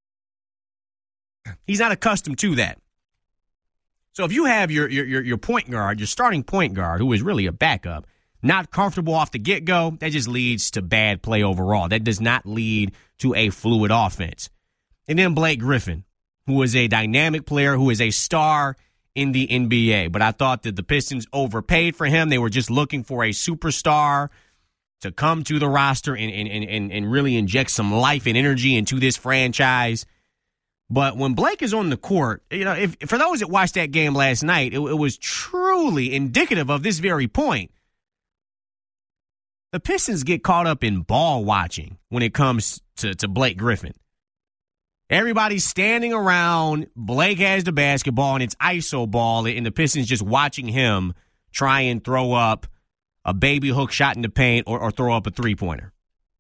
He's not accustomed to that. So if you have your point guard, your starting point guard, who is really a backup, not comfortable off the get-go, that just leads to bad play overall. That does not lead to a fluid offense. And then Blake Griffin, who is a dynamic player, who is a star in the NBA. But I thought that the Pistons overpaid for him. They were just looking for a superstar to come to the roster and really inject some life and energy into this franchise. But when Blake is on the court, if for those that watched that game last night, it was truly indicative of this very point. The Pistons get caught up in ball watching when it comes to Blake Griffin. Everybody's standing around. Blake has the basketball, and it's ISO ball, and the Pistons just watching him try and throw up a baby hook shot in the paint or throw up a three-pointer.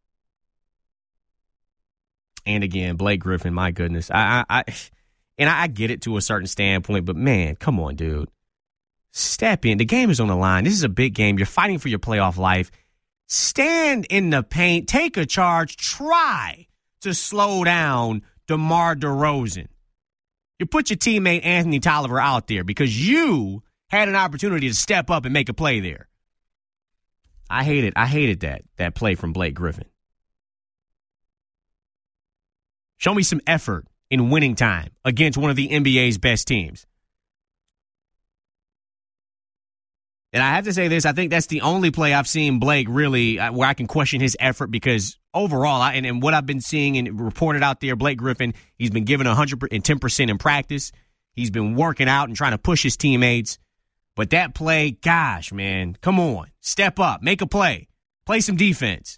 And again, Blake Griffin, my goodness. I get it to a certain standpoint, but man, come on, dude. Step in. The game is on the line. This is a big game. You're fighting for your playoff life. Stand in the paint. Take a charge. Try to slow down DeMar DeRozan. You put your teammate Anthony Tolliver out there because you had an opportunity to step up and make a play there. I hated that play from Blake Griffin. Show me some effort in winning time against one of the NBA's best teams. And I have to say this, I think that's the only play I've seen Blake really where I can question his effort because overall, and what I've been seeing and reported out there, Blake Griffin, he's been given 110% in practice. He's been working out and trying to push his teammates. But that play, gosh, man, come on. Step up. Make a play. Play some defense.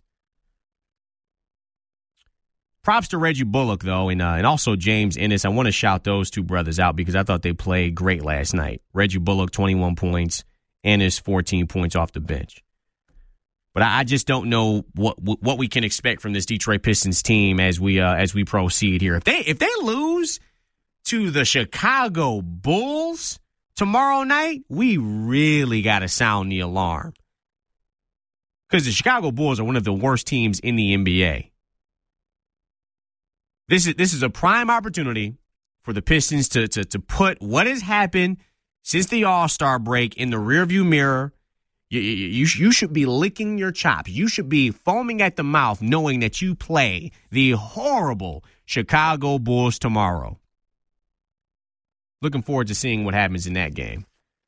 Props to Reggie Bullock, though, and also James Ennis. I want to shout those two brothers out because I thought they played great last night. Reggie Bullock, 21 points. Ennis, 14 points off the bench. But I just don't know what we can expect from this Detroit Pistons team as we proceed here. If they lose to the Chicago Bulls tomorrow night, we really got to sound the alarm. Because the Chicago Bulls are one of the worst teams in the NBA. This is a prime opportunity for the Pistons to put what has happened since the All-Star break in the rearview mirror. You should be licking your chops. You should be foaming at the mouth knowing that you play the horrible Chicago Bulls tomorrow. Looking forward to seeing what happens in that game.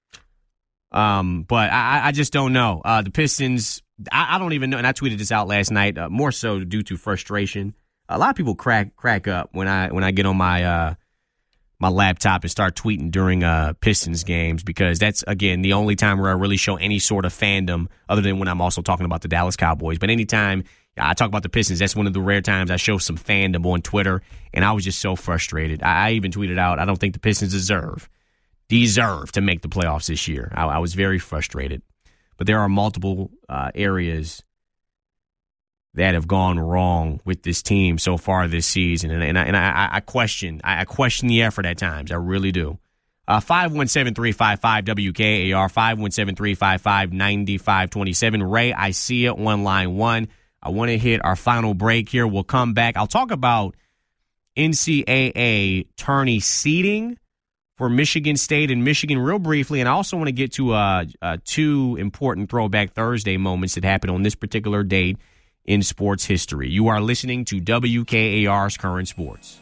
But I just don't know. The Pistons, I don't even know, and I tweeted this out last night, more so due to frustration. A lot of people crack up when I get on my my laptop and start tweeting during Pistons games because that's, again, the only time where I really show any sort of fandom other than when I'm also talking about the Dallas Cowboys. But anytime I talk about the Pistons, that's one of the rare times I show some fandom on Twitter, and I was just so frustrated. I even tweeted out, I don't think the Pistons deserve to make the playoffs this year. I was very frustrated. But there are multiple areas that have gone wrong with this team so far this season, and I question the effort at times. I really do. 517-355-WKAR, 517-355-9527. Ray, I see it on line one. I want to hit our final break here. We'll come back. I'll talk about NCAA tourney seeding for Michigan State and Michigan real briefly, and I also want to get to two important Throwback Thursday moments that happened on this particular date in sports history. You are listening to WKAR's Current Sports.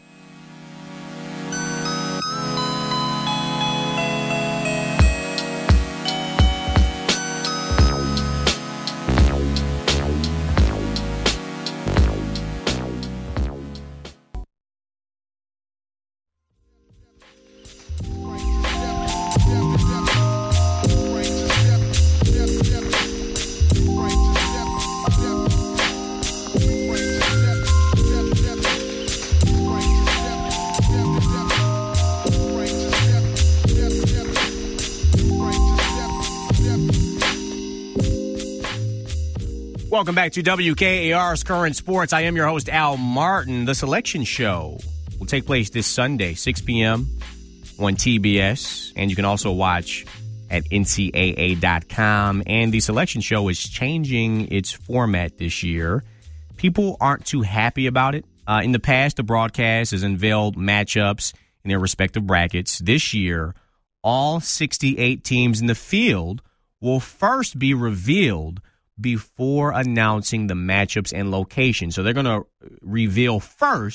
Welcome back to WKAR's Current Sports. I am your host, Al Martin. The Selection Show will take place this Sunday, 6 p.m. on TBS, and you can also watch at ncaa.com. And the Selection Show is changing its format this year. People aren't too happy about it. In the past, the broadcast has unveiled matchups in their respective brackets. This year, all 68 teams in the field will first be revealed before announcing the matchups and locations. So they're going to reveal first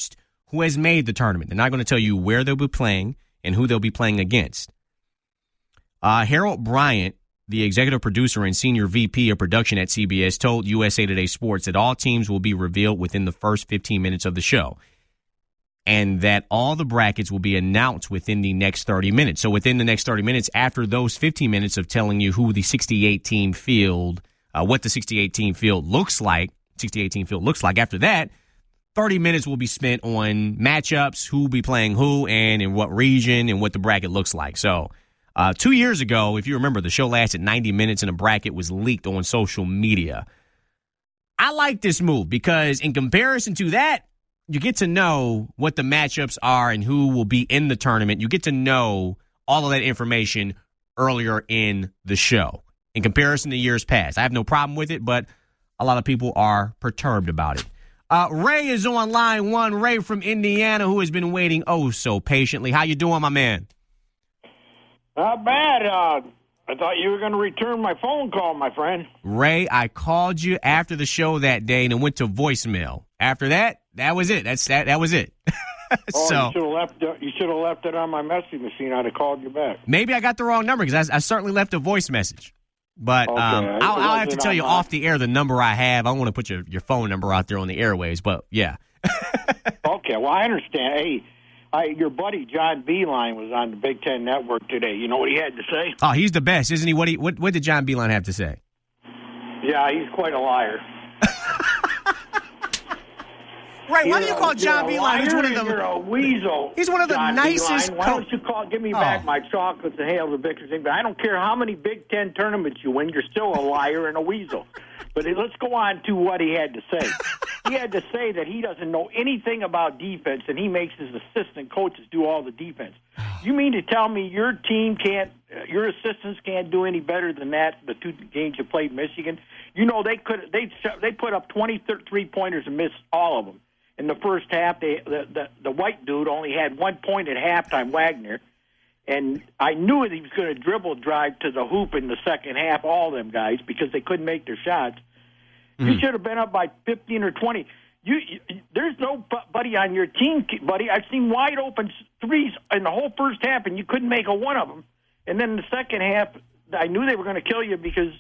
who has made the tournament. They're not going to tell you where they'll be playing and who they'll be playing against. Harold Bryant, the executive producer and senior VP of production at CBS, told USA Today Sports that all teams will be revealed within the first 15 minutes of the show, and that all the brackets will be announced within the next 30 minutes. So within the next 30 minutes, after those 15 minutes of telling you who the 68-team field, what the 68-team field looks like, after that, 30 minutes will be spent on matchups, who will be playing who, and in what region, and what the bracket looks like. So 2 years ago, if you remember, the show lasted 90 minutes and a bracket was leaked on social media. I like this move because in comparison to that, you get to know what the matchups are and who will be in the tournament. You get to know all of that information earlier in the show in comparison to years past. I have no problem with it, but a lot of people are perturbed about it. Ray is on line one. Ray from Indiana, who has been waiting oh so patiently. How you doing, my man? Not bad. I thought you were going to return my phone call, my friend. Ray, I called you after the show that day and it went to voicemail. After that, that was it. That was it. So you should have left it on my messaging machine. I'd have called you back. Maybe I got the wrong number because I certainly left a voice message. But okay, I'll have to tell you off the air the number I have. I don't want to put your phone number out there on the airwaves, but yeah. Okay, well, I understand. Hey, your buddy John Beilein was on the Big Ten Network today. You know what he had to say? Oh, he's the best, isn't he? What did John Beilein have to say? Yeah, he's quite a liar. Right, why do you call John Beilein? He's one of the. You're a weasel. He's one of the John nicest. Why don't you give me back my chocolates and hail the victor's name? But I don't care how many Big Ten tournaments you win, you're still a liar and a weasel. But let's go on to what he had to say. He had to say that he doesn't know anything about defense, and he makes his assistant coaches do all the defense. You mean to tell me your assistants can't do any better than that? The two games you played Michigan, you know they put up 23 pointers and missed all of them. In the first half, the white dude only had 1 point at halftime, Wagner, and I knew he was going to dribble drive to the hoop in the second half, all them guys, because they couldn't make their shots. Mm-hmm. You should have been up by 15 or 20. There's nobody on your team, buddy. I've seen wide open threes in the whole first half, and you couldn't make a one of them. And then in the second half, I knew they were going to kill you because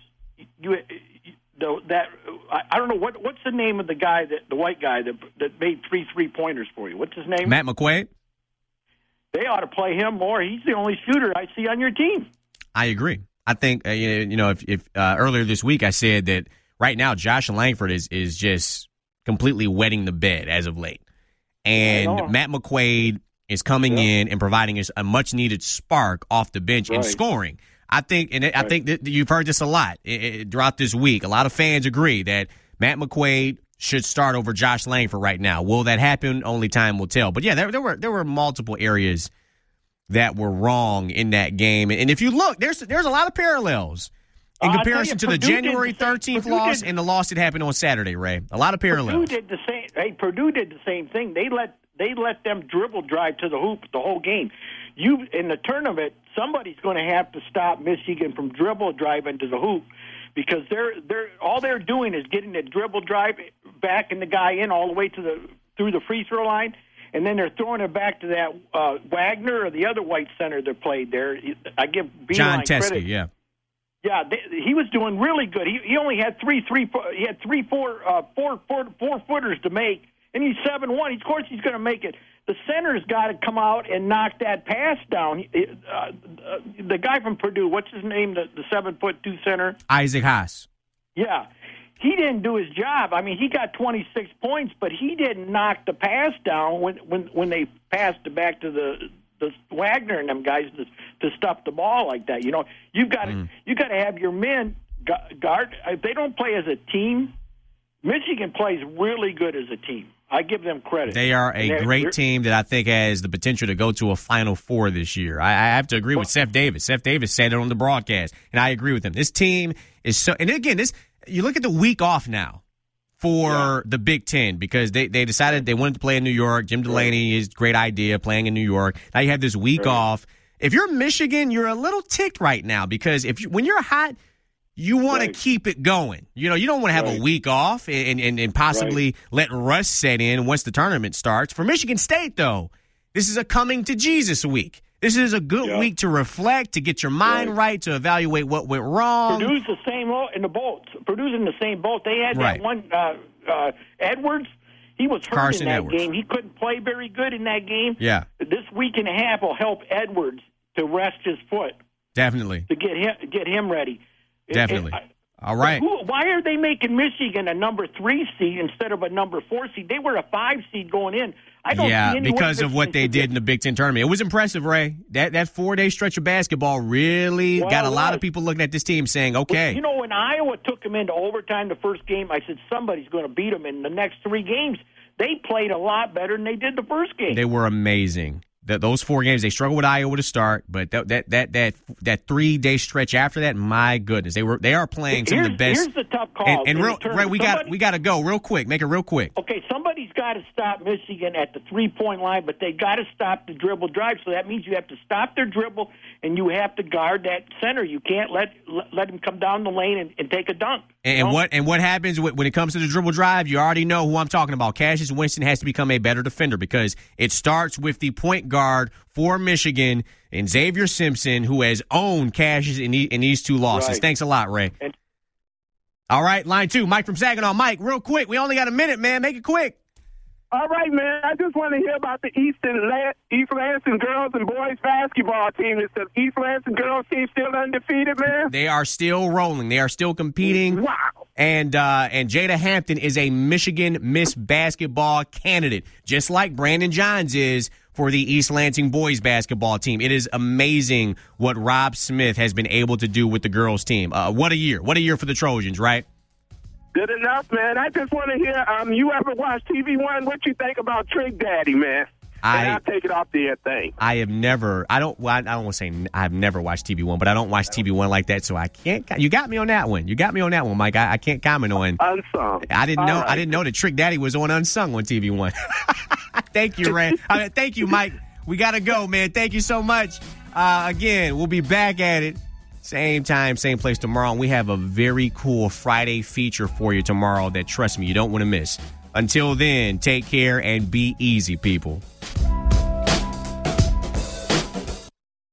I don't know what's the name of the guy the white guy that made 3-3-pointers for you. What's his name? Matt McQuaid. They ought to play him more. He's the only shooter I see on your team. I agree. I think if earlier this week I said that right now Josh Langford is just completely wetting the bed as of late, and Matt McQuaid is coming in and providing us a much needed spark off the bench and scoring. I think that you've heard this a lot throughout this week. A lot of fans agree that Matt McQuaid should start over Josh Langford right now. Will that happen? Only time will tell. But yeah, there were multiple areas that were wrong in that game. And if you look, there's a lot of parallels in comparison to the January 13th loss and the loss that happened on Saturday, Ray. A lot of parallels. Purdue did the same. Hey, Purdue did the same thing. They let them dribble drive to the hoop the whole game. In the tournament, somebody's going to have to stop Michigan from dribble driving to the hoop, because all they're doing is getting the dribble drive back and the guy in all the way through the free throw line, and then they're throwing it back to that Wagner or the other white center that played there. I give Beilein John Teskey, credit. yeah. Yeah, he was doing really good. He only had four footers to make, and he's 7'1". Of course, he's going to make it. The center's got to come out and knock that pass down. The guy from Purdue, what's his name? The 7'2" center, Isaac Haas. Yeah, he didn't do his job. I mean, he got 26 points, but he didn't knock the pass down when they passed it back to the Wagner and them guys to stuff the ball like that. You know, you got to have your men guard. If they don't play as a team, Michigan plays really good as a team. I give them credit. They are a great team that I think has the potential to go to a Final Four this year. I have to agree with Seth Davis. Seth Davis said it on the broadcast, and I agree with him. This team is so – and again, you look at the week off now for the Big Ten, because they decided they wanted to play in New York. Jim Delaney is a great idea, playing in New York. Now you have this week off. If you're Michigan, you're a little ticked right now, because when you're hot – you want to keep it going. You don't want to have a week off and possibly let rust set in once the tournament starts. For Michigan State, though, this is a coming to Jesus week. This is a good week to reflect, to get your mind right, to evaluate what went wrong. Purdue's the same in the boat. Purdue's in the same boat. They had that one Edwards. He was hurt Carson in that Edwards. game. He couldn't play very good in that game. Yeah. This week and a half will help Edwards to rest his foot. Definitely. To get him ready. Definitely. All right. Why are they making Michigan a number 3 seed instead of a number 4 seed? They were a 5 seed going in. I don't see any because of what they did in the Big Ten tournament. It was impressive, Ray. That 4-day stretch of basketball really got a lot of people looking at this team saying, okay. You know, when Iowa took them into overtime the first game, I said somebody's going to beat them in the next 3 games. They played a lot better than they did the first game. They were amazing. Those 4 games, they struggled with Iowa to start, but that 3-day stretch after that, my goodness, they are playing some of the best. Here's the tough call. Ray, we got to go real quick. Make it real quick. Okay, somebody's got to stop Michigan at the 3-point line, but they got to stop the dribble drive. So that means you have to stop their dribble and you have to guard that center. You can't let him come down the lane and take a dunk. And what happens when it comes to the dribble drive? You already know who I'm talking about. Cassius Winston has to become a better defender because it starts with the point guard for Michigan and Xavier Simpson, who has owned Cassius in these 2 losses. Right. Thanks a lot, Ray. All right, line 2, Mike from Saginaw. Mike, real quick. We only got a minute, man. Make it quick. All right, man. I just want to hear about the East Lansing girls and boys basketball team. Is the East Lansing girls team still undefeated, man? They are still rolling. They are still competing. Wow. And Jada Hampton is a Michigan Miss Basketball candidate, just like Brandon Johns is for the East Lansing boys basketball team. It is amazing what Rob Smith has been able to do with the girls team. What a year. What a year for the Trojans, right? Good enough, man. I just want to hear, you ever watch TV1? What you think about Trick Daddy, man? I'll take it off the air thing. I have never, I don't want to say I've never watched TV1, but I don't watch TV1 like that, so I can't. You got me on that one. Mike. I can't comment on Unsung. I didn't know that Trick Daddy was on Unsung on TV1. Thank you, Ray. Thank you, Mike. We got to go, man. Thank you so much. Again, we'll be back at it. Same time, same place tomorrow. And we have a very cool Friday feature for you tomorrow that, trust me, you don't want to miss. Until then, take care and be easy, people.